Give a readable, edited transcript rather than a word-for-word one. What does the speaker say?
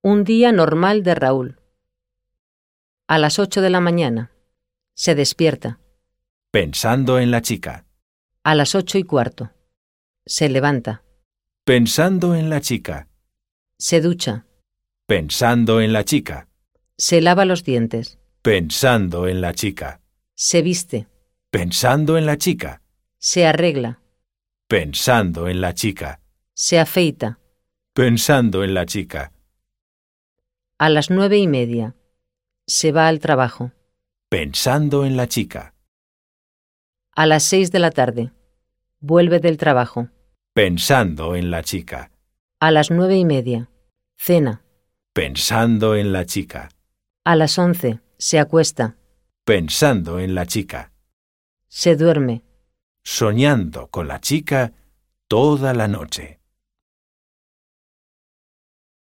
Un día normal de Raúl. A las 8 de la mañana. Se despierta. Pensando en la chica. A las 8:15. Se levanta. Pensando en la chica. Se ducha. Pensando en la chica. Se lava los dientes. Pensando en la chica. Se viste. Pensando en la chica. Se arregla. Pensando en la chica. Se afeita. Pensando en la chica. A las 9:30. Se va al trabajo. Pensando en la chica. A las 6 de la tarde. Vuelve del trabajo. Pensando en la chica. A las 9:30. Cena. Pensando en la chica. A las 11. Se acuesta. Pensando en la chica. Se duerme. Soñando con la chica toda la noche.